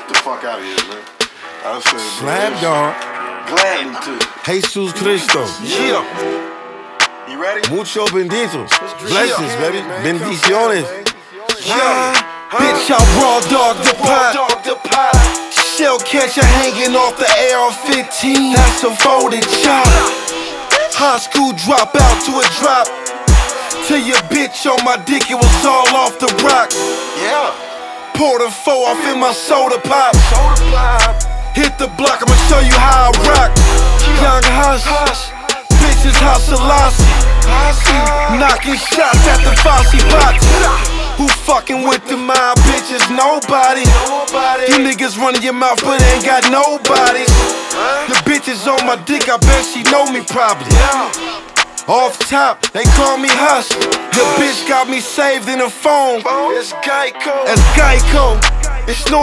Get the fuck out of here, man. I said, Slab dog. Gladden to. Jesus Cristo. Yeah. You ready? Mucho benditos. Blessings, baby. Bendiciones. Yeah. Bitch, I raw dog the pot. Shell catcher hanging off the AR-15. That's a folded chop. High school dropout to a drop. Till your bitch on my dick, it was all off the rock. Yeah. Poured a 4 off in my soda pop. Hit the block, I'ma show you how I rock. Young Hush, bitches House Selassie. Knocking shots at the Fosse box. Who fucking with the mob, bitches? Nobody. You niggas running your mouth but ain't got nobody. The bitches on my dick, I bet she know me probably. Off top, they call me Hush. The bitch got me saved in a phone. It's Geico. That's Geico. It's no